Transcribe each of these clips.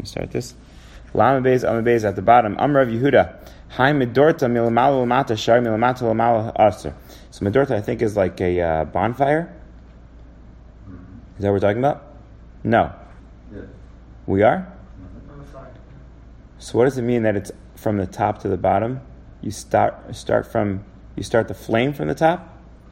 going to start this. Lama Beis at the bottom. Amrav Yehuda. Hai Medorta Milamala Lamata Shar Milamata Lamala Aser. So Medorta, I think, is like a bonfire. Is that what we're talking about? No. Yes. We are? On the side. So what does it mean that it's from the top to the bottom? You start the flame from the top?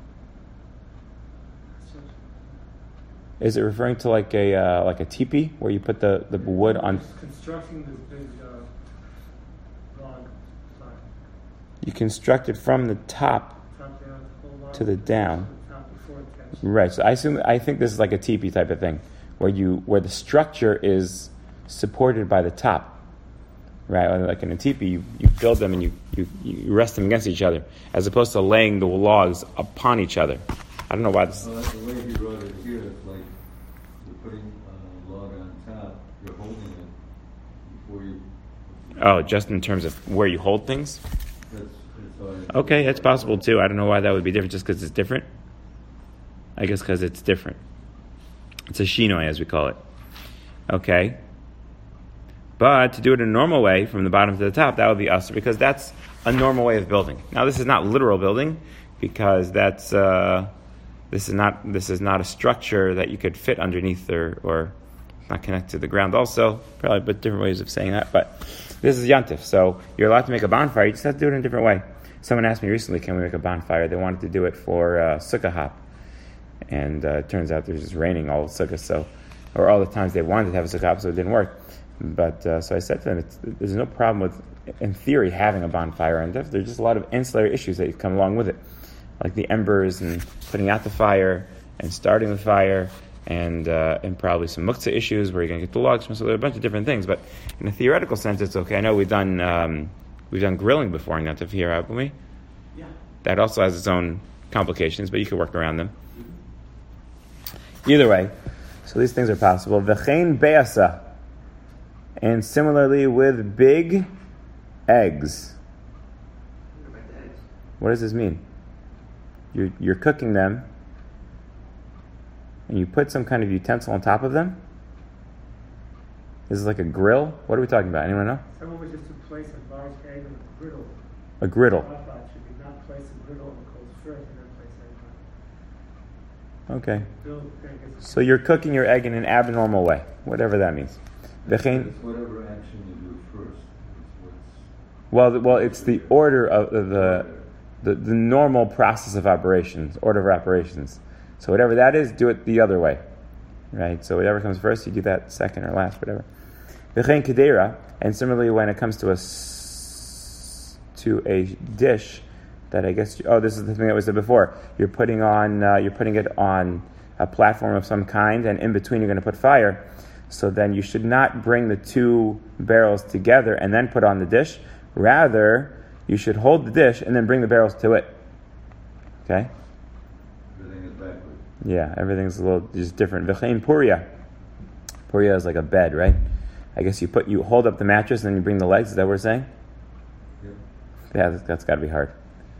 Is it referring to like a teepee where you put the wood on? Constructing this big log fire. You construct it from the top Top down, whole log, to the down. top before it catches. Right. So I think this is like a teepee type of thing, where the structure is supported by the top. Right. Like in a teepee, you build them and you rest them against each other, as opposed to laying the logs upon each other. I don't know why this. Well, that's the way he wrote it here. It's like you're putting a log on top, you're holding it before you. Oh, just in terms of where you hold things? That's Okay, that's possible too. I don't know why that would be different, just because it's different. I guess because it's different. It's a shinoi, as we call it. Okay. But to do it in a normal way, from the bottom to the top, that would be usher, because that's a normal way of building. Now, this is not literal building, because that's this is not a structure that you could fit underneath or not connect to the ground. Also, probably but different ways of saying that. But this is yantif, so you're allowed to make a bonfire. You just have to do it in a different way. Someone asked me recently, can we make a bonfire? They wanted to do it for sukkah hop, and it turns out there's just raining all the sukkahs, or all the times they wanted to have a sukkah hop, so it didn't work. But so I said to them, there's no problem with, in theory, having a bonfire, and there's just a lot of ancillary issues that come along with it, like the embers and putting out the fire and starting the fire, and probably some muktzah issues where you're going to get the logs from. So there are a bunch of different things, but in a theoretical sense, it's okay. I know we've done grilling before in Yantif here, haven't we? Yeah. That also has its own complications, but you can work around them. Either way, so these things are possible. V'chein be'asa. And similarly with big eggs. What does this mean? You're cooking them, and you put some kind of utensil on top of them? This is like a grill? What are we talking about? Anyone know? Someone was just to place a large egg on a griddle. A griddle. I thought it should be not place a griddle on the coals first and then place egg on it. Okay. Build egg as a So you're cooking your egg in an abnormal way, whatever that means. It's whatever action you do first. Well, it's the order of the normal process of operations, order of operations. So whatever that is, do it the other way, right? So whatever comes first, you do that second or last, whatever. V'chein kedera, and similarly when it comes to a dish that I guess this is the thing that we said before. You're putting it on a platform of some kind, and in between you're going to put fire. So then you should not bring the two barrels together and then put on the dish. Rather, you should hold the dish and then bring the barrels to it. Okay? Everything is backward. Yeah, everything's a little just different. V'chein puria. Puria is like a bed, right? I guess you hold up the mattress and then you bring the legs. Is that what we're saying? Yep. Yeah, that's got to be hard.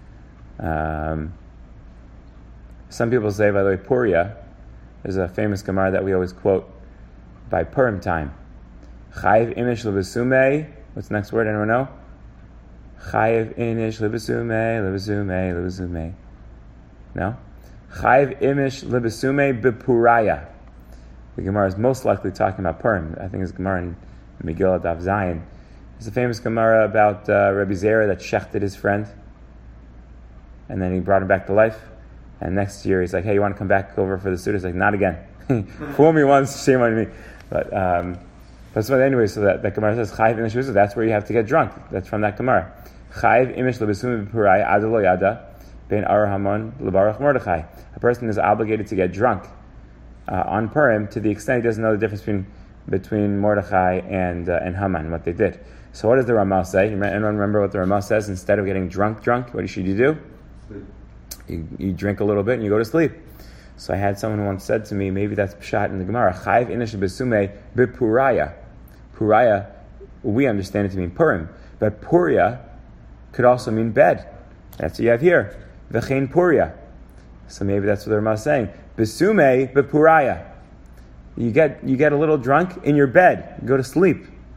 Some people say, by the way, puria is a famous Gemara that we always quote by Purim time. Chayiv imish lebesume. What's the next word? Anyone know? Chayiv imish lebesume. No? Chayiv imish lebesume bepuraya. The Gemara is most likely talking about Purim. I think it's Gemara in Megillah Daf Zayin. It's a famous Gemara about Rabbi Zera that shechted his friend, and then he brought him back to life. And next year he's like, "Hey, you want to come back over for the Suda?" He's like, "Not again. Fool me once, shame on me." But so anyway, so that Gemara says Chayiv imish lebesume. That's where you have to get drunk. That's from that Gemara. Chayiv imish lebesume bepuraya adelo yada ben Ar Hamon lebarach Mordechai. A person is obligated to get drunk on Purim to the extent he doesn't know the difference between Mordechai and Haman, what they did. So what does the Ramah say? Anyone remember what the Ramah says? Instead of getting drunk, what should you do? Sleep. You drink a little bit and you go to sleep. So I had someone who once said to me, maybe that's pshat in the Gemara. Chayiv inish besume bepuraya. Puraya, we understand it to mean Purim, but Puria could also mean bed. That's what you have here. V'chein Puria. So maybe that's what the Ramah is saying. Besume bepuraya. You get a little drunk in your bed. You go to sleep.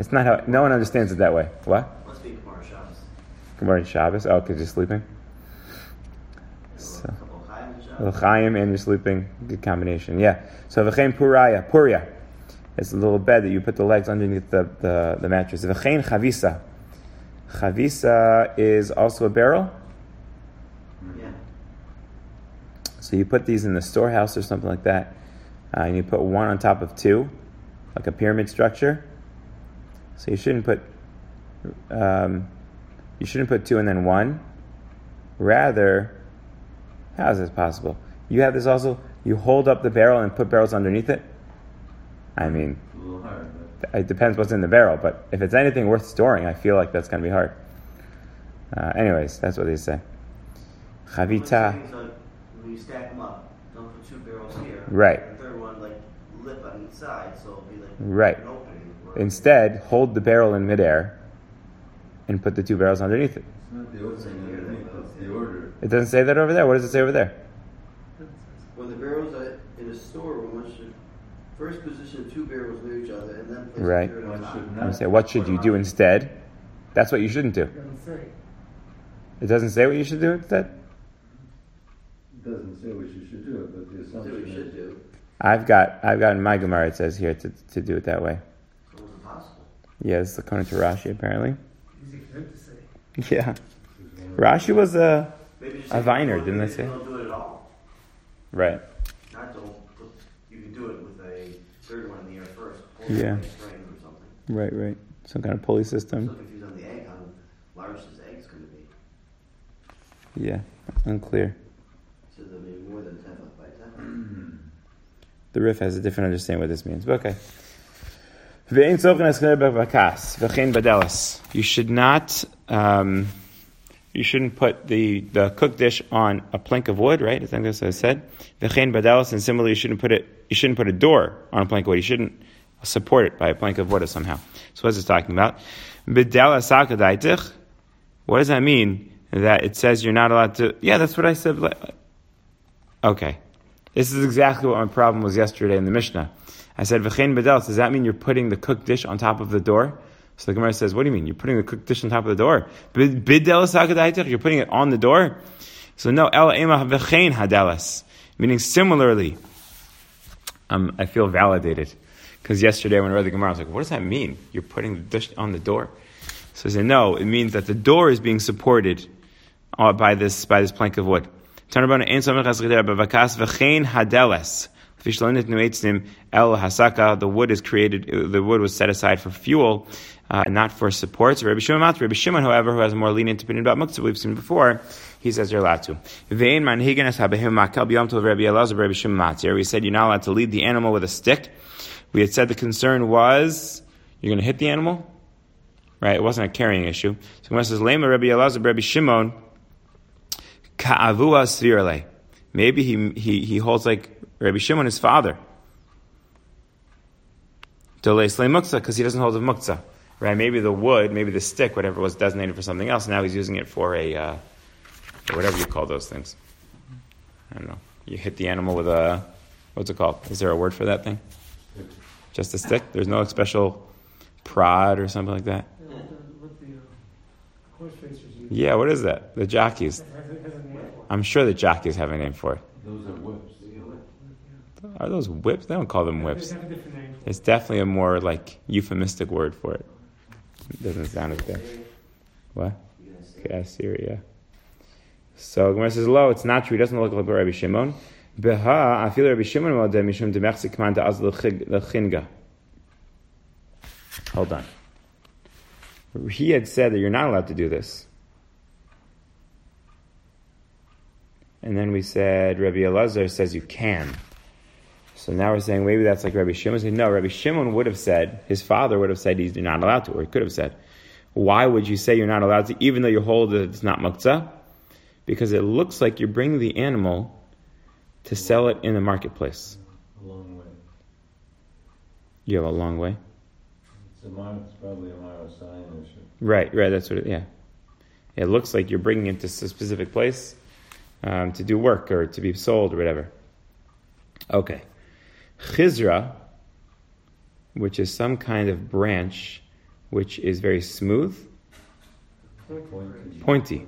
That's not how. No one understands it that way. What? Must be Gemara Shabbos. Gemara Shabbos. Oh, because you're sleeping. So, A couple of Chaim and Shabbos. L'chaim and you're sleeping. Good combination. Yeah. So v'chein puria. It's a little bed that you put the legs underneath the mattress. V'chein chavisa. Chavisa is also a barrel. Yeah. So you put these in the storehouse or something like that, and you put one on top of two, like a pyramid structure. So you shouldn't put two and then one. Rather, how is this possible? You have this also. You hold up the barrel and put barrels underneath it. I mean, A little hard, it depends what's in the barrel, but if it's anything worth storing, I feel like that's going to be hard. Anyways, that's what they say. Chavita. When you stack them up, don't put two barrels here. Right. And the third one, like, lip on each side, so it'll be like Right. an opening. Instead, hold the barrel in midair and put the two barrels underneath it. It's not the opening underneath, it's the order. It doesn't say that over there. What does it say over there? When the barrels are in a storeroom, one should first position two barrels near each other and then place Right. the third on One top. should I'm not. saying, what should you do instead? That's what you shouldn't do. It doesn't say. It doesn't say what you should do instead? It doesn't say what you should do, but the That's what assumption you should is. do. I've got in my Gemara, it says here to do it that way. So it's impossible. Yeah, this is according to Rashi, apparently. Easy for him to say. Yeah. Rashi was Maybe just A say viner, don't didn't do they it, say? Don't do it at all. right. Not don't put, you can do it with a third one in the air first. Yeah. Like string or something. Right. Some kind of pulley I'm so system. confused on the egg, how large this egg is going to be. Yeah, unclear. So there may be more than 10 by 10. The Rif has a different understanding what this means. But okay. Ve'ein tzorchen eschner b'vakas, v'chein badelas. You shouldn't put the cooked dish on a plank of wood, right? I think that's what I said. V'chein badelas, and similarly, you shouldn't put a door on a plank of wood. You shouldn't support it by a plank of wood somehow. So what is this talking about? B'delas hakadaitich. What does that mean? That it says you're not allowed to... Yeah, that's what I said. Okay. This is exactly what my problem was yesterday in the Mishnah. I said, V'chein badelas, does that mean you're putting the cooked dish on top of the door? So the Gemara says, what do you mean? You're putting the cooked dish on top of the door? B'delas hakadaitich, you're putting it on the door? So no, ela ema v'chein hadelas. Meaning similarly, I feel validated. Because yesterday when I read the Gemara, I was like, what does that mean? You're putting the dish on the door? So I said, no, it means that the door is being supported by this plank of wood. The wood is created, the wood was set aside for fuel, not for supports. Rabbi Shimon, however, who has a more lenient opinion about muktzah, we've seen before, he says you're allowed to. We said you're not allowed to lead the animal with a stick. We had said the concern was, you're going to hit the animal? Right, it wasn't a carrying issue. So Gemara says, Lema Rabbi Elazar, Rabbi Shimon, ka'avua svirle. Maybe he holds like Rabbi Shimon, his father. Delay slay muktzah, because he doesn't hold of muktzah. Right, maybe the wood, maybe the stick, whatever was designated for something else, now he's using it for a, whatever you call those things. I don't know. You hit the animal with a, what's it called? Is there a word for that thing? Just a stick? There's no special prod or something like that? What the horse racers use. Yeah, what is that? The jockeys. It has a name for it. I'm sure the jockeys have a name for it. Those are whips. Are those whips? They don't call them whips. They have a different name. It's definitely a more like euphemistic word for it. It doesn't sound as good. What? Okay, Syria. So Gemara says, "Lo, it's not true. He doesn't look like Rabbi Shimon." Beha, I feel Rabbi Shimon modeh mishum demechzik man da'az lechinga. Hold on. He had said that you're not allowed to do this. And then we said, Rabbi Elazar says you can. So now we're saying maybe that's like Rabbi Shimon. No, Rabbi Shimon would have said, his father would have said he's not allowed to, or he could have said, why would you say you're not allowed to, even though you hold that it's not muktzah? Because it looks like you're bringing the animal to sell it in the marketplace. A long way. You have a long way? It's probably a mile sign or something. Right, that's what yeah. It looks like you're bringing it to a specific place to do work or to be sold or whatever. Okay. Chizra, which is some kind of branch which is very smooth, pointy.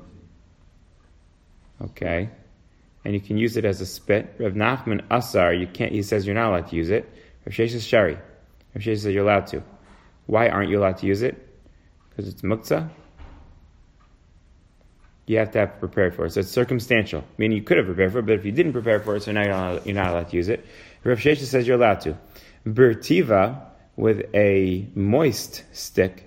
Okay, and you can use it as a spit. Rav Nachman Asar, you can't. He says you're not allowed to use it. Rav Sheshes Shari. Rav Sheshes says you're allowed to. Why aren't you allowed to use it? Because it's muktzah. You have to have prepared for it. So it's circumstantial, meaning you could have prepared for it, but if you didn't prepare for it, so now you're not allowed to use it. Rav Sheshes says you're allowed to. Bertiva, with a moist stick,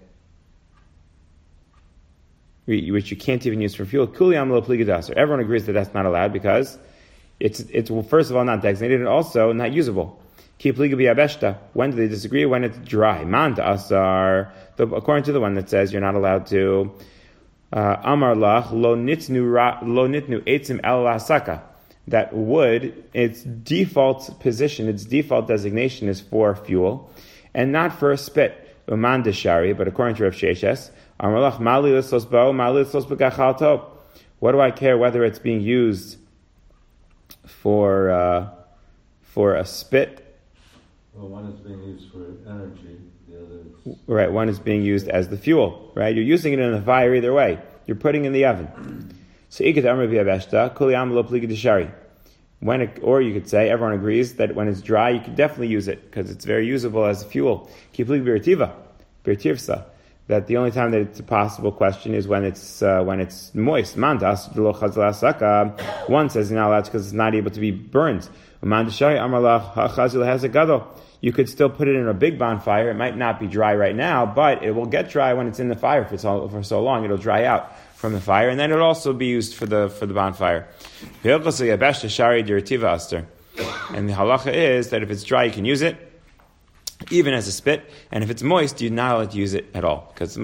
which you can't even use for fuel. Everyone agrees that that's not allowed because it's well, first of all not designated and also not usable. When do they disagree? When it's dry. According to the one that says you're not allowed to. Amar lach lo nitnu etzim el lasaka. That wood, its default position, its default designation is for fuel, and not for a spit. Uman deshari, but according to Rav Sheshes, Amar lach mali lislos bo, mali lislos begachal tov. What do I care whether it's being used for a spit? Well, one is being used for energy, the other is... Right, one is being used as the fuel, right? You're using it in the fire either way. You're putting it in the oven. So, or you could say, everyone agrees that when it's dry, you can definitely use it, because it's very usable as a fuel. That the only time that it's a possible question is when it's moist. One says you're not allowed because it's not able to be burned. You could still put it in a big bonfire. It might not be dry right now, but it will get dry when it's in the fire for so long. It'll dry out from the fire, and then it'll also be used for the bonfire. And the halacha is that if it's dry, you can use it, even as a spit, and if it's moist, you're not allowed to use it at all. Because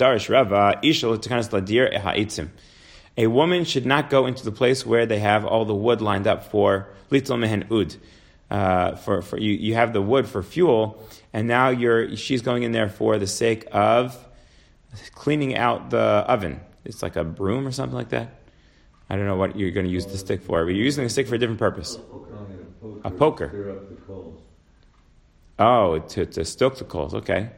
a woman should not go into the place where they have all the wood lined up for litl mehen ud. For you have the wood for fuel, and now she's going in there for the sake of cleaning out the oven. It's like a broom or something like that. I don't know what you're going to use the stick for, but you're using the stick for a different purpose. A poker. Stir up the coals. Oh, to stoke the coals. Okay.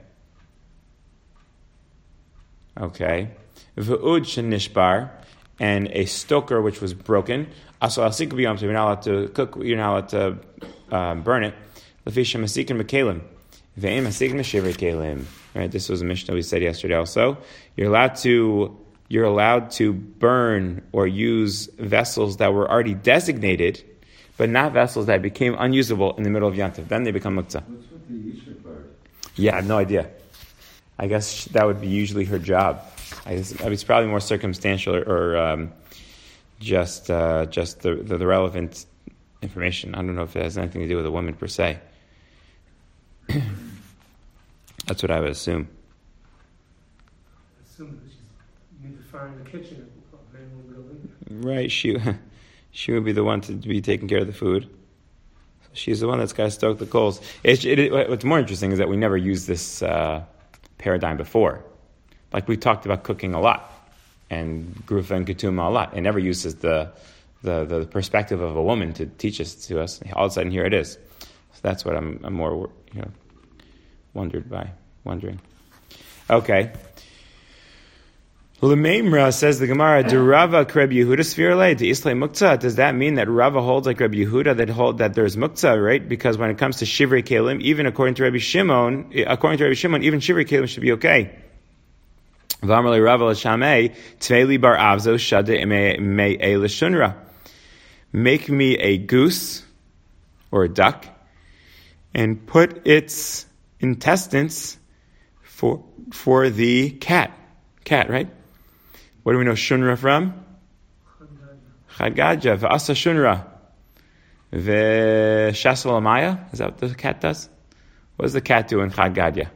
V'ud shenishbar, and a stoker which was broken. Also, you're not allowed to cook. You're not allowed to burn it. Lefisha masikin mekalim, ve'im masikin meshiver kalim. Right. This was a Mishnah we said yesterday. Also, you're allowed to burn or use vessels that were already designated, but not vessels that became unusable in the middle of Yantav. Then they become muktzah. What's with the Isha part? Yeah, I have no idea. I guess that would be usually her job. It's probably more circumstantial or just the relevant information. I don't know if it has anything to do with a woman per se. That's what I would assume. Assume that she's need the fire in the kitchen. Right, she would be the one to be taking care of the food. She's the one that's got to stoke the coals. What's more interesting is that we never used this paradigm before. Like we talked about cooking a lot, and Grufa and Ketuma a lot. It never uses the perspective of a woman to teach us to us. All of a sudden, here it is. So that's what I'm more wondering. Okay. L'meimra, says the Gemara, do Rava Reb Yehuda Svirle to Islay Muktzah? Does that mean that Rava holds like Reb Yehuda that there's Muktzah, right? Because when it comes to Shivrei Kelim, even according to Rabbi Shimon, even Shivrei Kelim should be okay. V'amar Rava l'shamei Tveli bar avzo shada me l'shunra. Make me a goose or a duck and put its intestines for the cat. Cat, right? What do we know shunra from? Chadgadja. V'asa shunra. V'shasal amaya. Is that what the cat does? What does the cat do in Chadgadja?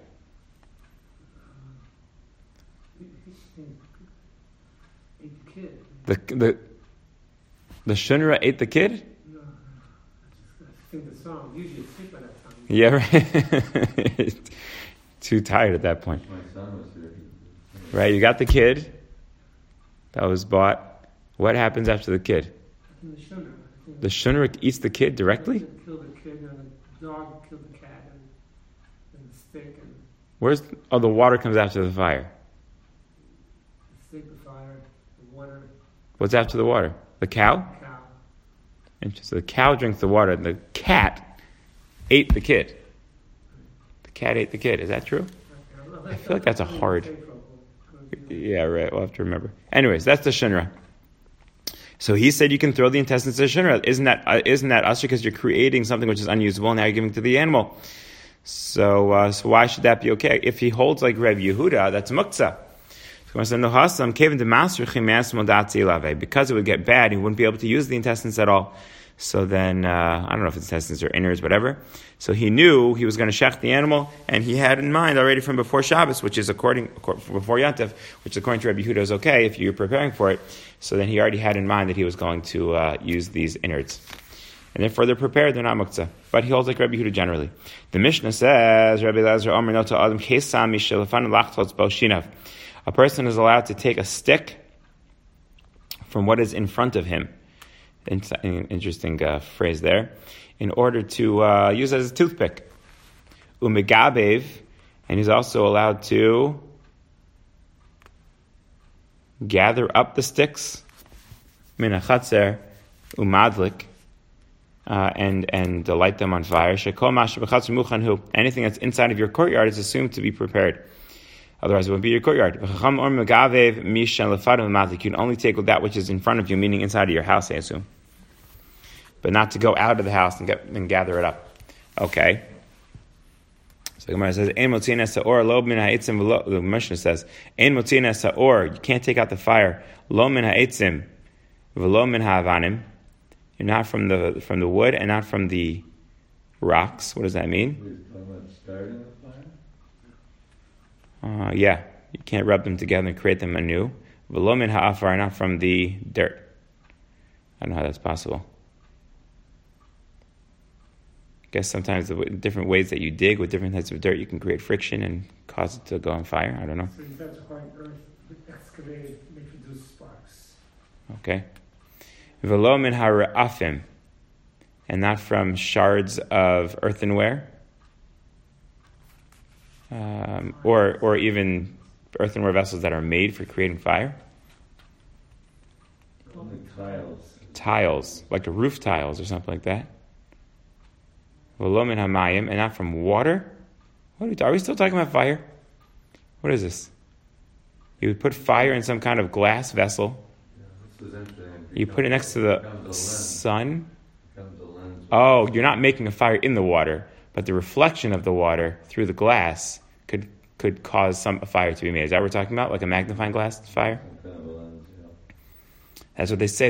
The shunra ate the kid? No, I think the song. Usually sleep by that time. Yeah, right. Too tired at that point. My son was here. Right, you got the kid that was bought. What happens after the kid? The shunra eats the kid directly? Kill the kid, and the dog killed the cat, and the stick. the water comes after the fire. The stick, the fire, the water, What's after the water? The cow? cow. Interesting. The cow drinks the water, and the cat ate the kid. The cat ate the kid. Is that true? I feel like that's a hard... Yeah, right. We'll have to remember. Anyways, that's the Shinra. So he said you can throw the intestines to the Shinra. Isn't that usher? Because you're creating something which is unusable, and now you're giving to the animal. So why should that be okay? If he holds like Reb Yehuda, that's muktzah. Because it would get bad, he wouldn't be able to use the intestines at all. So then, I don't know if it's intestines or innards, whatever. So he knew he was going to shech the animal, and he had in mind already from before Shabbos, which is before Yantav, which according to Rabbi Yehuda is okay if you're preparing for it. So then he already had in mind that he was going to use these innards. And therefore they're prepared, they're not muktzah. But he holds like Rabbi Yehuda generally. The Mishnah says, Rabbi Elazar Omer Nota Adam Kesam Mishelafan Lachtos Boshinav. A person is allowed to take a stick from what is in front of him. Interesting phrase there. In order to use it as a toothpick. Umegabev, and he's also allowed to gather up the sticks. Min achatzer umadlik. And light them on fire. Anything that's inside of your courtyard is assumed to be prepared. Otherwise, it wouldn't be your courtyard. You can only take that which is in front of you, meaning inside of your house, I assume. But not to go out of the house and gather it up. Okay. So the Gemara says, the Mishnah says, you can't take out the fire. Lo min ha'itzim, v'lo min ha'avanim. You're not from the wood and not from the rocks. What does that mean? He's talking about starting the fire? Yeah. You can't rub them together and create them anew. V'lo min ha'afar, not from the dirt. I don't know how that's possible. I guess sometimes the different ways that you dig with different types of dirt, you can create friction and cause it to go on fire. I don't know. So you have to find earth, excavate, make it do sparks. Okay. V'lo min ha'ra'afim, and not from shards of earthenware, or even earthenware vessels that are made for creating fire. Only tiles. Tiles, like the roof tiles or something like that. V'lo min ha'mayim, and not from water. Are we still talking about fire? What is this? You would put fire in some kind of glass vessel. Yeah, this is interesting. You put it next to the sun. Oh, you're not making a fire in the water, but the reflection of the water through the glass could cause a fire to be made. Is that what we're talking about? Like a magnifying glass fire? Kind of a lens, yeah. That's what they say.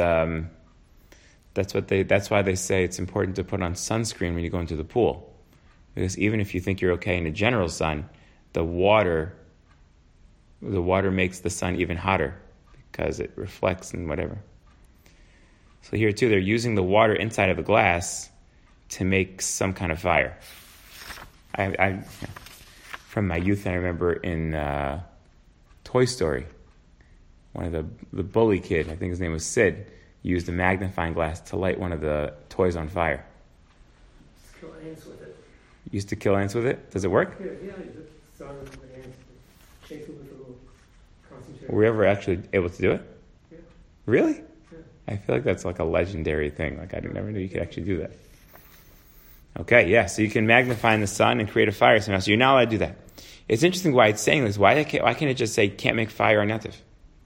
That's why they say it's important to put on sunscreen when you go into the pool. Because even if you think you're okay in a general sun, the water makes the sun even hotter because it reflects and whatever. So here too, they're using the water inside of the glass to make some kind of fire. I from my youth, I remember in Toy Story, one of the bully kid, I think his name was Sid, used a magnifying glass to light one of the toys on fire. Just kill ants with it. Used to kill ants with it? Does it work? Yeah, you just start with the ants, chase it with a little concentrated. Were we ever actually able to do it? Yeah. Really? Yeah. I feel like that's like a legendary thing. Like I never knew you could actually do that. Okay, yeah. So you can magnify in the sun and create a fire somehow. So you're not allowed to do that. It's interesting why it's saying this. Why can't it just say can't make fire on Yativ?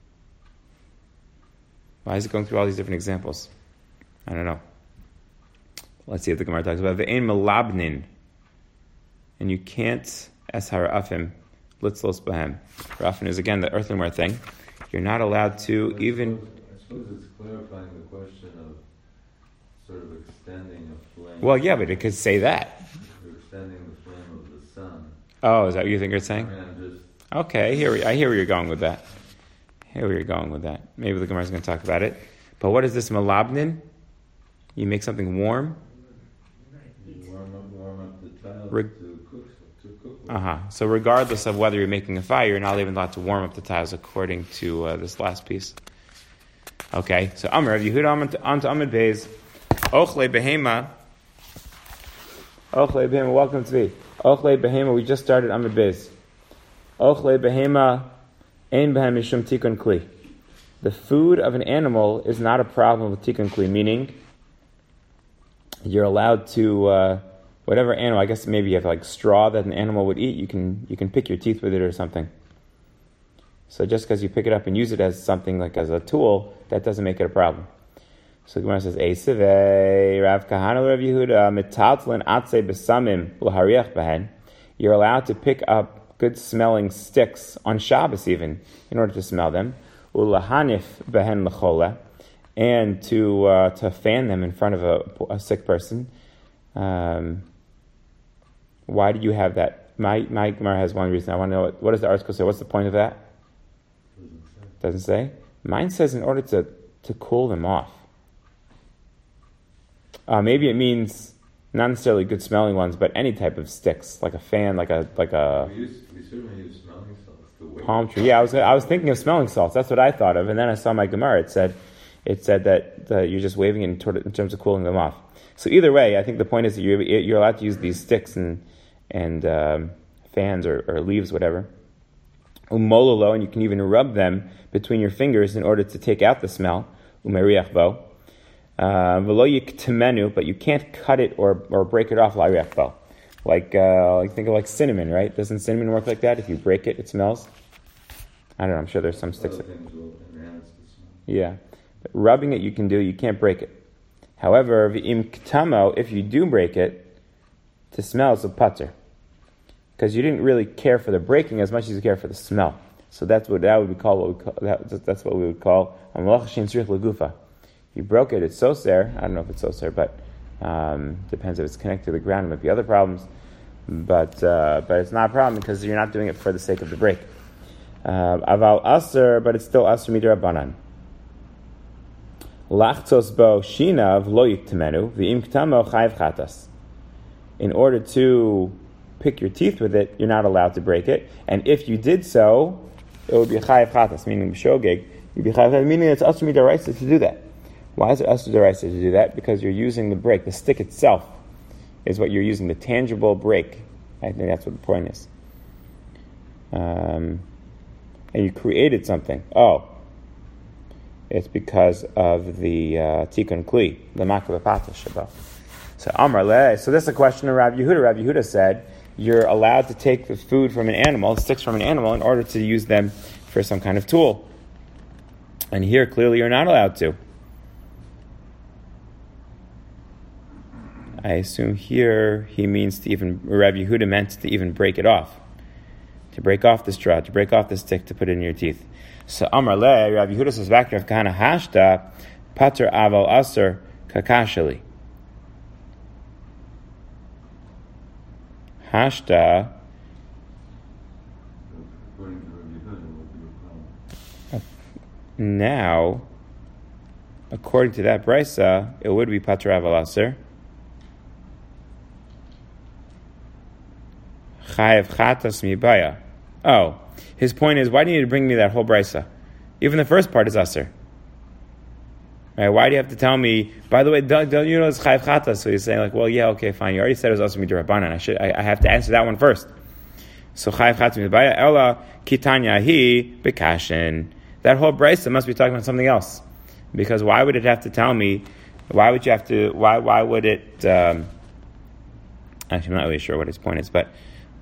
Why is it going through all these different examples? I don't know. Let's see what the Gemara talks about. Ve'ein melabnin, and you can't eshar afim litzlos bahem. Rafin is again the earthenware thing. You're not allowed to even. I suppose it's clarifying the question of sort of extending a flame. Well, yeah, but it could say that. You're extending the flame of the sun. Oh, is that what you think it's saying? I mean, I'm just. Okay, I hear where you're going with that. Maybe the Gemara is going to talk about it. But what is this malabnin? You make something warm. You warm up the tiles to cook with. So regardless of whether you're making a fire, you're not even allowed to warm up the tiles according to this last piece. Okay, so Amr, Yehuda on to Amid Beis. Ochle behema. Welcome to me. Ochle behema, we just started Amud Beis. Ochle behema ein behem mishum tikun kli. The food of an animal is not a problem with tikun kli, meaning you're allowed to, whatever animal, I guess maybe you have like straw that an animal would eat, you can pick your teeth with it or something. So just because you pick it up and use it as something like as a tool, that doesn't make it a problem. So the Gemara says, Eisevei, Rav Kahana, Rav Yehuda, Metaltlin Atze Besamim, L'Hariach Behen. You're allowed to pick up good smelling sticks on Shabbos even, in order to smell them. U'Lahanif Behen L'Chola, and to fan them in front of a sick person. Why do you have that? My Gemara has one reason. I want to know, what does the article say? What's the point of that? Doesn't say. Mine says in order to cool them off. Maybe it means not necessarily good smelling ones, but any type of sticks, like a fan, like a. We certainly use smelling salts to wait. Palm tree. Yeah, I was thinking of smelling salts. That's what I thought of, and then I saw my Gemara. It said that you're just waving it in terms of cooling them off. So either way, I think the point is that you're allowed to use these sticks and fans or leaves, whatever. Umololo, and you can even rub them between your fingers in order to take out the smell. Umeriach bo. V'lo yiktemenu, but you can't cut it or break it off l'ariach bo. Like think of like cinnamon, right? Doesn't cinnamon work like that? If you break it, it smells. I don't know. I'm sure there's some sticks. Other things will enhance the smell. Yeah, but rubbing it you can do. You can't break it. However, v'im ktamo, if you do break it, to smell is a pater, because you didn't really care for the breaking as much as you care for the smell. So that's what that would be called. That's what we would call malach shein tzrich legufa. You broke it, it's soser. I don't know if it's soser, but depends if it's connected to the ground. There might be other problems, but it's not a problem because you're not doing it for the sake of the break. Aval aser, but it's still aser midrabanan. Lachtos bo shinav lo yiktemenu v'im ktamo chayiv chatas. In order to pick your teeth with it, you're not allowed to break it, and if you did so, it would be a chayiv chatas, meaning b'shogeg. You'd be chayiv chatas, meaning it's aser midaraisa to do that. Why is it aser midaraisa to do that? Because you're using the break. The stick itself is what you're using, the tangible break. I think that's what the point is. And you created something. Oh, it's because of the tikkun kli, the makav pata shabbat. So Amar le. So this is a question of Rav Yehuda. Rav Yehuda said you're allowed to take the food from an animal, sticks from an animal, in order to use them for some kind of tool. And here, clearly, you're not allowed to. I assume here he means to even, Rav Yehuda meant to even break it off. To break off the straw, to break off the stick, to put it in your teeth. So Amar le, Rav Yehuda says back to Rav Kahana, hashta pater aval aser kakashali. Hashta. According to Rabbi Yehuda, it would be a problem. Now, according to that brisa, it would be pater aval aser. Chayev chatas mibaya. Oh, his point is, why do you need to bring me that whole brisa? Even the first part is aser. Right? Why do you have to tell me? By the way, don't you know it's chayev chatas? So he's saying like, well, yeah, okay, fine. You already said it was aser midrabanan. I have to answer that one first. So chayev chatas mibaya ella kitanya hi bekashin. That whole brisa must be talking about something else, because why would it have to tell me? Why would you have to? Why would it? Actually, I'm not really sure what his point is, but.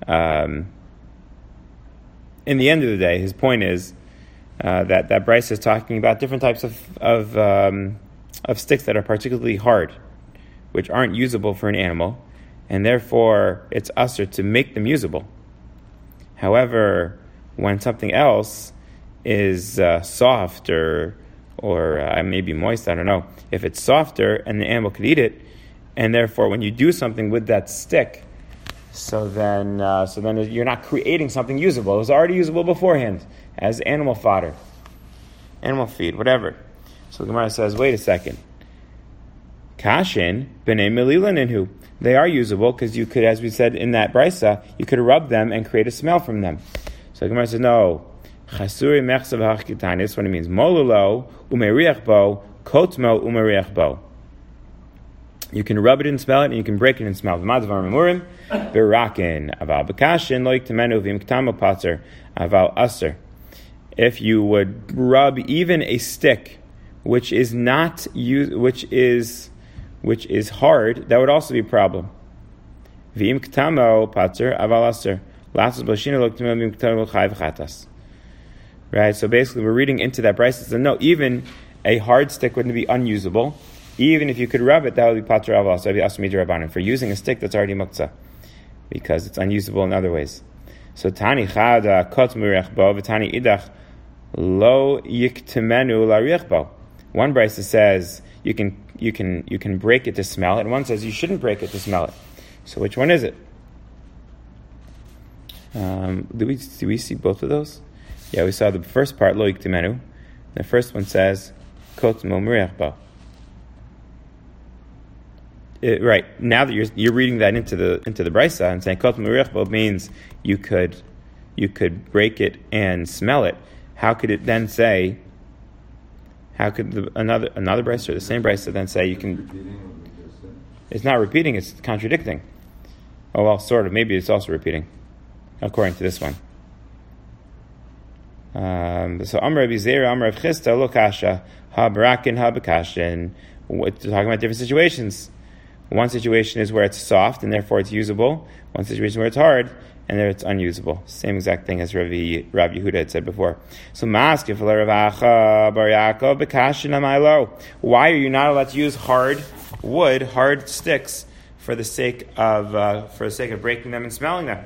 In the end of the day, his point is that Bryce is talking about different types of sticks that are particularly hard, which aren't usable for an animal, and therefore it's usher to make them usable. However, when something else is soft or maybe moist, I don't know, if it's softer and the animal could eat it, and therefore when you do something with that stick, so then you're not creating something usable. It was already usable beforehand as animal fodder, animal feed, whatever. So the Gemara says, wait a second. Kashin b'nei melilaninhu. They are usable because you could, as we said in that brisa, you could rub them and create a smell from them. So the Gemara says, no. Chasuri mechsav hachkitani. This is what it means. Molulo umeriach bo kotmo umeriach bo. You can rub it and smell it, and you can break it and smell it. V'madvar memurim birakin aval bekashin loik temenu v'imktamo patzer aval aser. If you would rub even a stick, which is not which is hard, that would also be a problem. V'imktamo patzer aval aser. Lasos b'shina loik temenu v'imktamo chai v'chatas. Right. So basically, we're reading into that brayso. So no, even a hard stick wouldn't be unusable. Even if you could rub it, that would be patzer aval aser. That would be asur midrabanan for using a stick that's already muktzah, because it's unusable in other ways. So tani chada kot muriach bo v'tani idach lo yiktemenu lariach bo. One brayso says you can break it to smell it, and one says you shouldn't break it to smell it. So which one is it? Do we see both of those? Yeah, we saw the first part lo yiktemenu. The first one says kot mo muriach bo. Right now that you're reading that into the brisa and saying kot muriach means you could break it and smell it. How could it then say? How could another brisa or the same brisa then say you can? It's not repeating; it's contradicting. Oh well, sort of. Maybe it's also repeating, according to this one. So Amar Rabbi Zera, Amar Rav Chisda, lo kasha ha barakin ha bekashin. Talking about different situations. One situation is where it's soft and therefore it's usable. One situation where it's hard and there it's unusable. Same exact thing as Rabbi Yehuda had said before. So why are you not allowed to use hard wood, hard sticks, for the sake of breaking them and smelling them?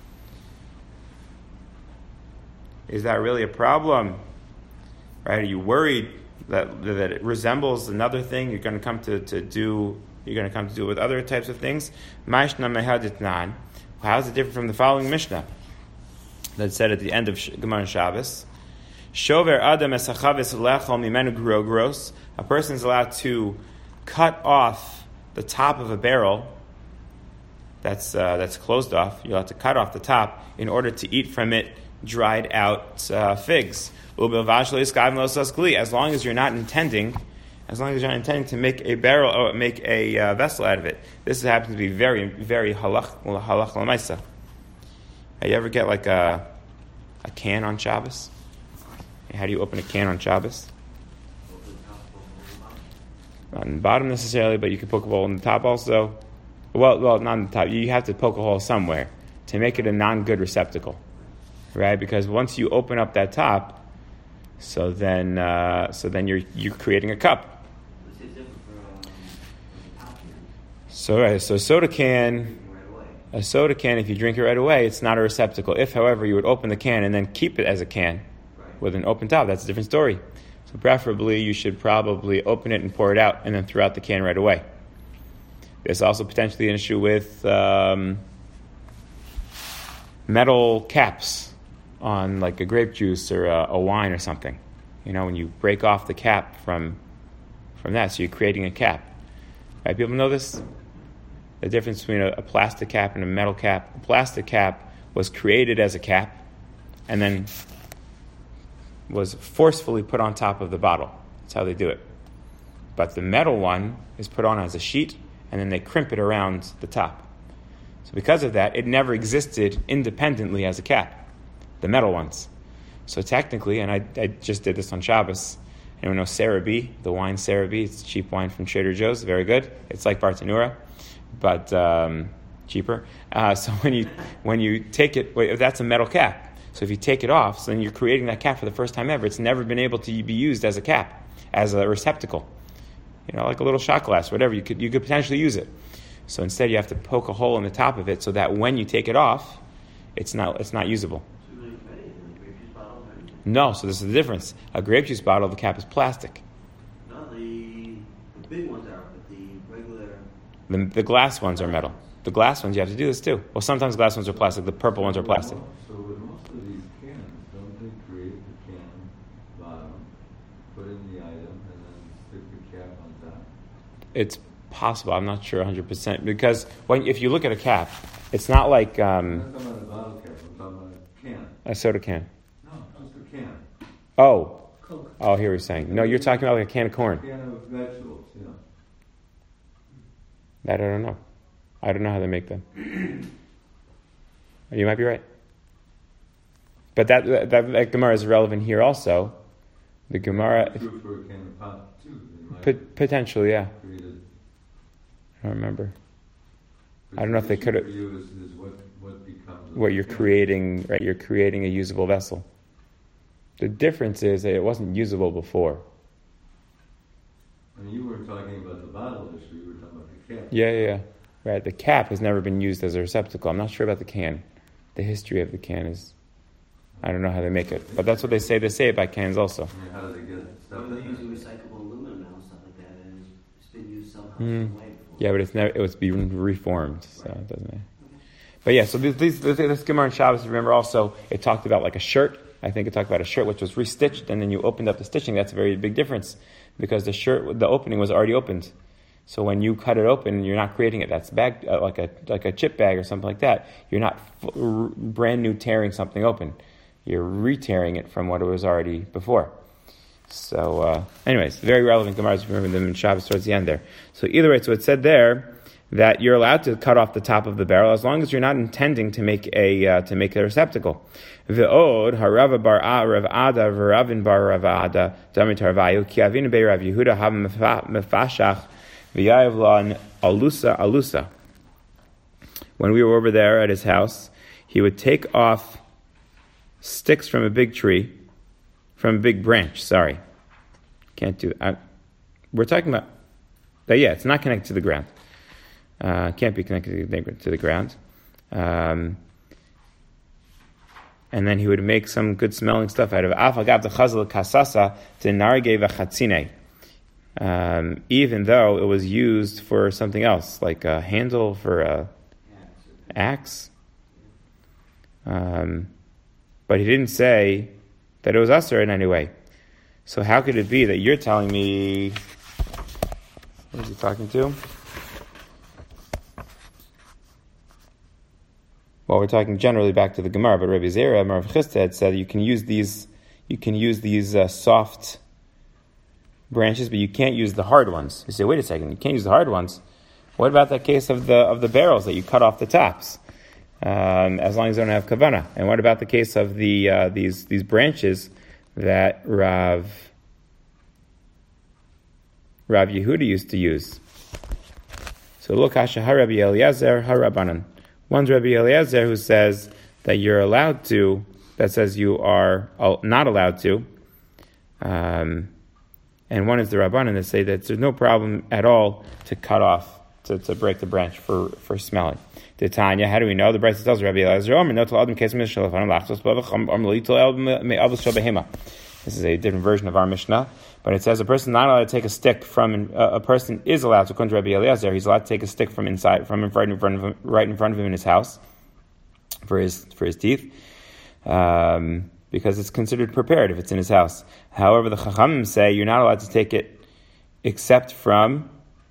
Is that really a problem? Right? Are you worried that it resembles another thing you're going to come to do? You're going to come to do it with other types of things. How is it different from the following Mishnah that said at the end of Gemara Shabbos? Shover adam esachavis lechol mimenu grogros. A person is allowed to cut off the top of a barrel that's closed off. You're allowed to cut off the top in order to eat from it dried out figs. As long as you're not intending to make a barrel or make a vessel out of it. This happens to be very, very halach l'maisa. You ever get like a can on Shabbos? How do you open a can on Shabbos? Not in the bottom necessarily, but you can poke a hole in the top also. Well, not in the top. You have to poke a hole somewhere to make it a non-good receptacle, right? Because once you open up that top, so then you're creating a cup. So a soda can, if you drink it right away, it's not a receptacle. If, however, you would open the can and then keep it as a can with an open top, that's a different story. So preferably, you should probably open it and pour it out and then throw out the can right away. There's also potentially an issue with metal caps on like a grape juice or a wine or something. You know, when you break off the cap from that, so you're creating a cap. Right? People know this? The difference between a plastic cap and a metal cap. A plastic cap was created as a cap and then was forcefully put on top of the bottle. That's how they do it. But the metal one is put on as a sheet and then they crimp it around the top. So because of that, it never existed independently as a cap, the metal ones. So technically, and I just did this on Shabbos, anyone know Sarah B, the wine Sarah B? It's cheap wine from Trader Joe's, very good. It's like Bartanura, but cheaper. So when you take it, that's a metal cap. So if you take it off, so then you're creating that cap for the first time ever. It's never been able to be used as a cap, as a receptacle. You know, like a little shot glass, whatever. You could potentially use it. So instead, you have to poke a hole in the top of it so that when you take it off, it's not usable. No, so this is the difference. A grape juice bottle, the cap is plastic. No, the big ones are, but the regular... The glass ones are metal. The glass ones, you have to do this too. Well, sometimes glass ones are plastic. The purple ones are plastic. So with most of these cans, don't they create the can bottom, put in the item, and then stick the cap on top? It's possible. I'm not sure 100% because if you look at a cap, it's not like I'm not talking about a bottle cap. I'm talking about a can. A soda can. No, just a can. Oh. Coke. Oh, I hear what you're saying. No, you're talking about like a can of corn. A can of vegetables, yeah. That I don't know. I don't know how they make them. You might be right. But that Gemara is relevant here also. The Gemara... True for a can of pot, too. Potentially, yeah. Created. I don't remember. I don't know if they could have... For you is what becomes... What you're creating, right? You're creating a usable vessel. The difference is that it wasn't usable before. I mean, you weren't talking about the bottle issue, you were talking about the cap. Yeah. Right, the cap has never been used as a receptacle. I'm not sure about the can. The history of the can is... I don't know how they make it. But that's what they say. They say it by cans also. I mean, how do they get stuff Well, they're in using there? recyclable aluminum now and stuff like that, and it's been used somehow some way before. Yeah, but it's never. It was being reformed, so it doesn't matter. But yeah, so this Gemara in Shabbos, remember also, it talked about like a shirt. I think it talked about a shirt which was restitched, and then you opened up the stitching. That's a very big difference, because the opening was already opened. So when you cut it open, you're not creating it. That's bag like a chip bag or something like that. You're not brand new tearing something open. You're re-tearing it from what it was already before. So, anyways, very relevant Gemaras. Remember them in Shabbos towards the end there. So either way, so it said there that you're allowed to cut off the top of the barrel as long as you're not intending to make a receptacle. Ve'od harava bar Rav Ada v'Ravin bar Rav Ada damit harvayu ki avinu bei Rav Yehuda have mefashach v'yayev lan alusa. When we were over there at his house, he would take off sticks from a big tree, from a big branch. Sorry, can't do that. We're talking about that. Yeah, it's not connected to the ground. Can't be connected to the ground. And then he would make some good smelling stuff out of afagav the chazal kasasa to narge v'chatzine. Even though it was used for something else, like a handle for a axe. But he didn't say that it was usher in any way. So how could it be that you're telling me... What is he talking to? Well, we're talking generally back to the Gemara, but Rabbi Zera, Rav Chisda had said you can use these soft branches, but you can't use the hard ones. You say, wait a second, you can't use the hard ones. What about that case of the barrels that you cut off the tops? As long as they don't have kavana. And what about the case of these branches that Rav Yehuda used to use? So look, Hasha Rabbi Eliezer Harabanan. One's Rabbi Eliezer who says that you're allowed to, that says you are not allowed to. And one is the Rabbanan that say that there's no problem at all to cut off, to break the branch for smelling. The Tanya, how do we know? The Brisa tells Rabbi Eliezer, this is a different version of our Mishnah, but it says a person is not allowed to take a stick from, a person is allowed to, according to Rabbi Eliezer, he's allowed to take a stick from inside, right in front of him in his house, for his teeth, because it's considered prepared if it's in his house. However, the Chachamim say you're not allowed to take it except from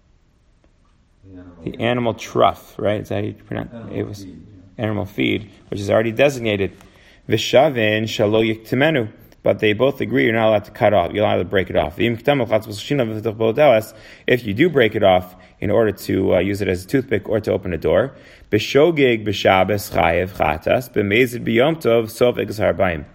the animal trough, right? Is that how you pronounce it? It was animal feed, which is already designated. Vishavin shalo yiktimenu. But they both agree you're not allowed to cut off. You're not allowed to break it off. If you do break it off in order to use it as a toothpick or to open a door, b'shogeg b'shabes chayev chatas b'mezid b'yom tov sov eges harbayim.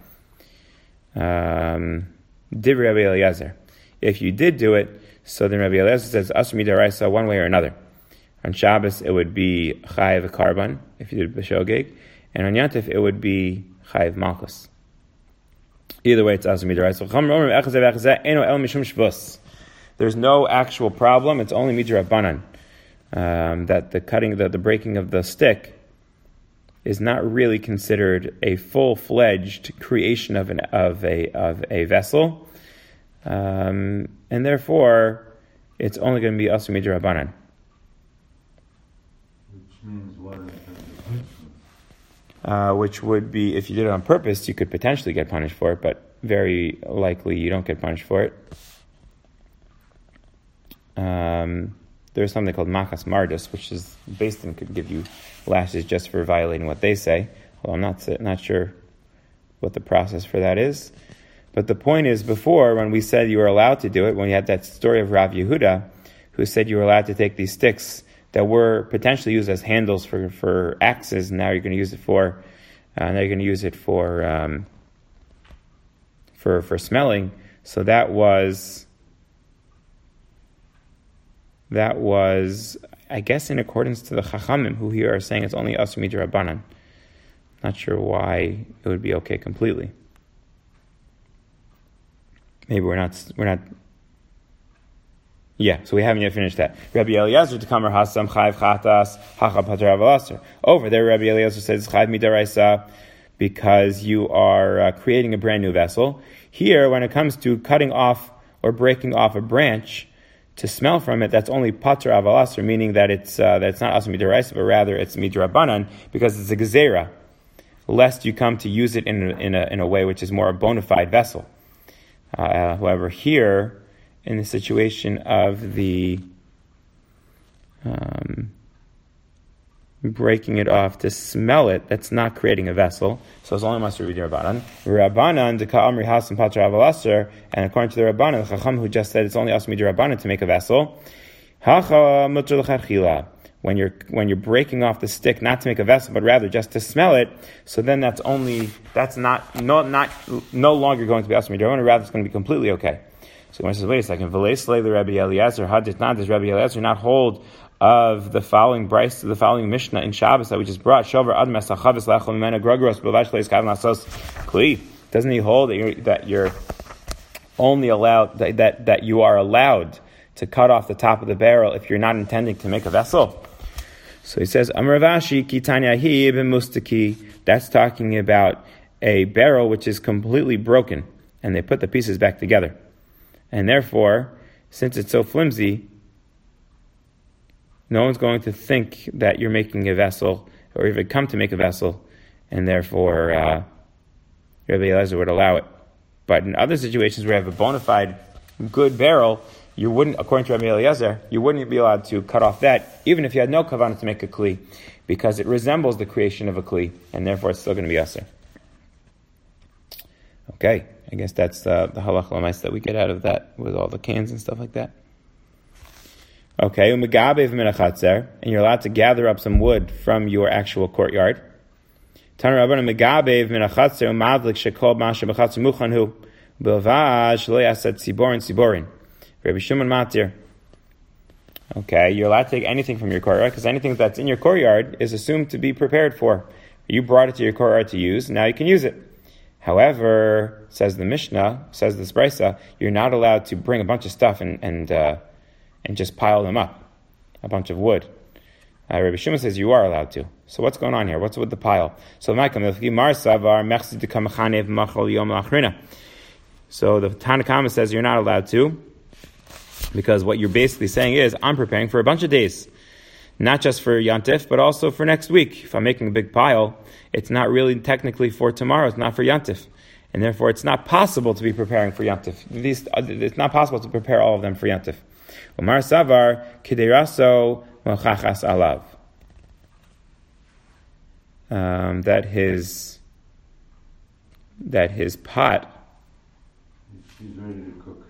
Div Rabbi Eliezer. If you did do it, so then Rabbi Eliezer says asur midaraisa one way or another. On Shabbos it would be chayev karban if you did b'shogeg, and on Yantif it would be chayev malchus. Either way, it's asur midaraisa. There's no actual problem. It's only midrabanan. That the cutting, the breaking of the stick, is not really considered a full-fledged creation of a vessel, and therefore it's only going to be asur midrabanan. Which means what? Which would be, if you did it on purpose, you could potentially get punished for it, but very likely you don't get punished for it. There's something called machas mardus, which is based on could give you lashes just for violating what they say. Well, I'm not sure what the process for that is. But the point is, before, when we said you were allowed to do it, when we had that story of Rav Yehuda, who said you were allowed to take these sticks that were potentially used as handles for axes. Now you're going to use it for for smelling. So that was, I guess, in accordance to the Chachamim, who here are saying it's only Asur Midrabanan. Not sure why it would be okay completely. Maybe we're not. Yeah, so we haven't yet finished that. Rabbi Eliezer to Kamar Hasam Chayv Chatas Hacha Pater Avalasar. Over there, Rabbi Eliezer says Chayv Midaraisa because you are creating a brand new vessel. Here, when it comes to cutting off or breaking off a branch to smell from it, that's only Pater Avalasar, meaning that it's not Asur Midaraisa, but rather it's Midrabanan because it's a gezerah, lest you come to use it in a way which is more a bona fide vessel. However, here, in the situation of the breaking it off to smell it, that's not creating a vessel. So it's only Masur Rabbanan. Rabbanan, the Ka'amri Hasan Patra Avalaser, and according to the Rabbanan, the Chacham who just said it's only Asur Rabbanan to make a vessel. Hacha Mutter L'Chadchila. When you're breaking off the stick, not to make a vessel, but rather just to smell it, so then that's no longer going to be Asur Midrabanan, rather it's going to be completely okay. So he says, wait a second, Rabbi Eliezer, how does Rabbi Eliezer not hold of the following Bryce, the following Mishnah in Shabbos that we just brought? Doesn't he hold that you're only allowed, that you are allowed to cut off the top of the barrel if you're not intending to make a vessel? So he says, Amar Ravashi, Kitanyahi ibn Mustaki, that's talking about a barrel which is completely broken, and they put the pieces back together. And therefore, since it's so flimsy, no one's going to think that you're making a vessel, or even come to make a vessel, and therefore Rabbi Eliezer would allow it. But in other situations where you have a bona fide good barrel, you wouldn't, according to Rabbi Eliezer, you wouldn't be allowed to cut off that, even if you had no kavanah to make a kli, because it resembles the creation of a kli, and therefore it's still going to be aser. Okay, I guess that's the halach l'mais that we get out of that with all the cans and stuff like that. Okay, and you're allowed to gather up some wood from your actual courtyard. Okay, you're allowed to take anything from your courtyard, because anything that's in your courtyard is assumed to be prepared for. You brought it to your courtyard to use, now you can use it. However, says the Mishnah, says the Brisa, you're not allowed to bring a bunch of stuff and just pile them up, a bunch of wood. Rabbi Shimon says you are allowed to. So what's going on here? What's with the pile? So the Tanakhama says you're not allowed to, because what you're basically saying is, I'm preparing for a bunch of days. Not just for Yantif, but also for next week. If I'm making a big pile, it's not really technically for tomorrow, it's not for Yantif. And therefore it's not possible to be preparing for Yantif. It's not possible to prepare all of them for Yantif. Omar Savar, Kideraso, Mochachas Alav. That his pot... He's ready to cook.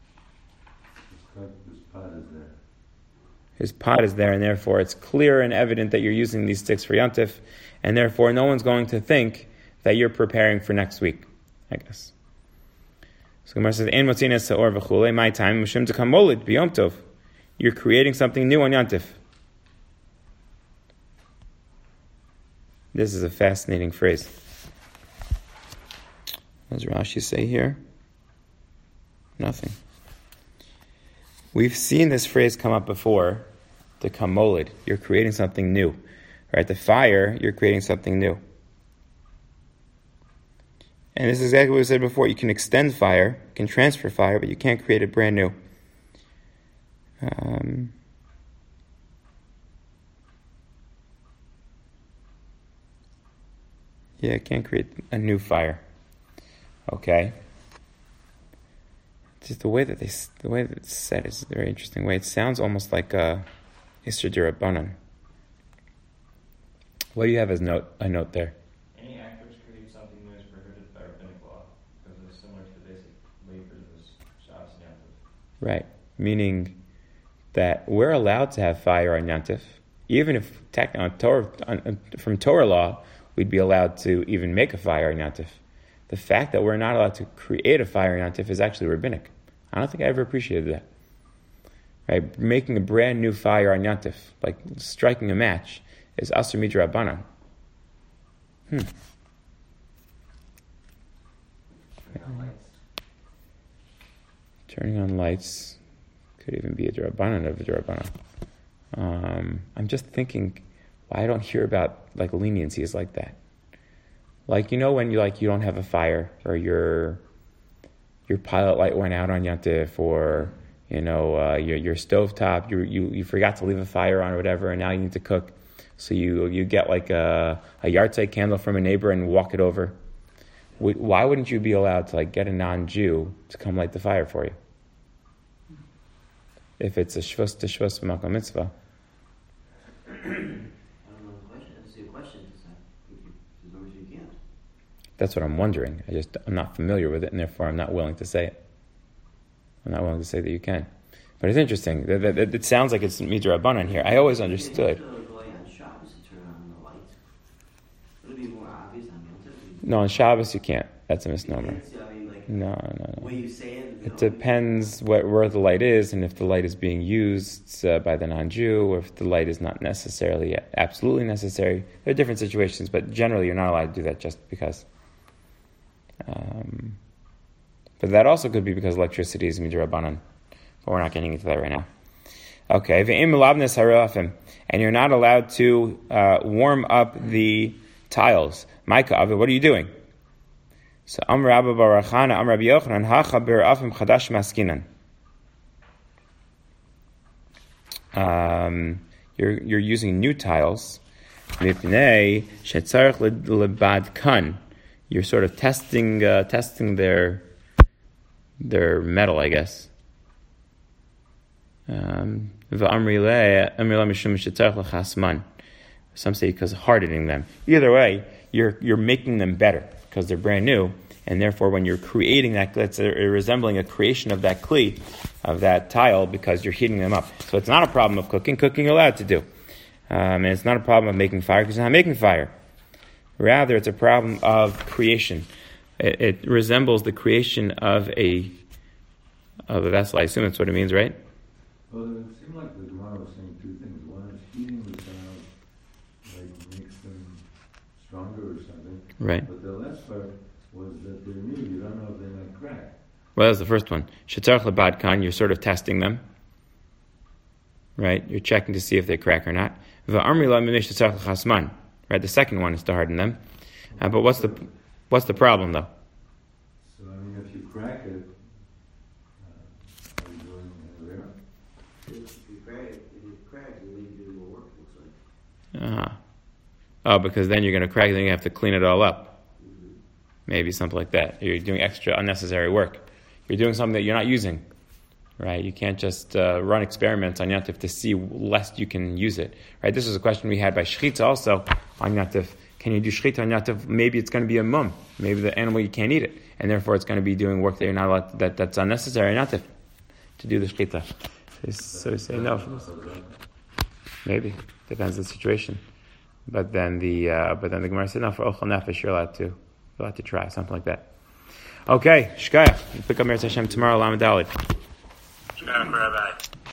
His pot is there. His pot is there, and therefore it's clear and evident that you're using these sticks for Yantif, and therefore no one's going to think that you're preparing for next week, I guess. So Gemara says, "Ein motzina seor v'chulei." My time, Mishum to kamolid b'yom tov. You're creating something new on Yantif. This is a fascinating phrase. What does Rashi say here? Nothing. We've seen this phrase come up before. The kamolid, you're creating something new, right? The fire, you're creating something new. And this is exactly what we said before. You can extend fire, you can transfer fire, but you can't create it brand new. Yeah, can't create a new fire. Okay. Just the way that it's said is a very interesting way. It sounds almost like a Isser D'Rabbanan. What do you have as a note there? Any act which creates something new is prohibited by rabbinic law, because it's similar to the basic labors of Shabbos and Yantiv. Right. Meaning that we're allowed to have fire on Yantif, even if from Torah law, we'd be allowed to even make a fire on Yantif. The fact that we're not allowed to create a fire on Yantif is actually rabbinic. I don't think I ever appreciated that. Right? Making a brand new fire on Yantif, like striking a match, is Asr Midrabanan. Turning on lights could even be a Drabanan of a Drabanan. I'm just thinking why I don't hear about like leniencies like that. Like, you know, when you don't have a fire, or your pilot light went out on Yantif, or your stovetop, you forgot to leave a fire on or whatever, and now you need to cook. So you get like a yahrzeit candle from a neighbor and walk it over. Why wouldn't you be allowed to like get a non-Jew to come light the fire for you? If it's a shvus to shvus v'makom mitzvah. I don't know the question. I see a question. There's no reason you can't. That's what I'm wondering. I'm not familiar with it, and therefore I'm not willing to say it. I'm not willing to say that you can. But it's interesting. It sounds like it's midrabanan here. I always understood. No, on Shabbos you can't. That's a misnomer. No. When you say it, it depends where the light is, and if the light is being used by the non-Jew, or if the light is not necessarily absolutely necessary. There are different situations, but generally you're not allowed to do that just because. But that also could be because electricity is midrabanan. But we're not getting into that right now. Okay, and you're not allowed to warm up the tiles. Micah, what are you doing? So Amr Abba Barachana, Amr Rabbi Yochanan, Hacha bir afim chadash maskinan. You're using new tiles. Mipnei shetzarich lebadkan. You're sort of testing their metal, I guess. Some say because of hardening them. Either way, you're making them better because they're brand new, and therefore when you're creating that, it's resembling a creation of that kli, of that tile, because you're heating them up. So it's not a problem of cooking. Cooking you're allowed to do. And it's not a problem of making fire because you're not making fire. Rather, it's a problem of creation. It resembles the creation of a vessel. I assume that's what it means, right? Well, it seemed like the Gemara was saying two things. One is heating the tiles, like makes them stronger or something. Right. But the last part was that they're new. You don't know if they might crack. Well, that's the first one. Shetzarch lebadkan, you're sort of testing them. Right? You're checking to see if they crack or not. V'amri la minei shetzarch lechasman. Right? The second one is to harden them. But what's the problem, though? So, I mean, if you crack it, are you doing there? If you crack it, you need to do more work, it looks like. Oh, because then you're going to crack it, then you have to clean it all up. Mm-hmm. Maybe something like that. You're doing extra unnecessary work. You're doing something that you're not using. Right? You can't just run experiments on Yantif to see lest you can use it. Right? This is a question we had by Shechita also on Yantif. Can you do Shechita on Yantif? Maybe it's going to be a mum. Maybe the animal, you can't eat it. And therefore it's going to be doing work that you're not allowed, that's unnecessary on Yantif to do the Shechita. So we say no. Maybe. Depends on the situation. But then the Gemara said, no, for Ochel Nefesh, you're allowed to try, something like that. Okay, Shkaya. Pick up Meretz Hashem tomorrow, Lamed Daled. Rabbi.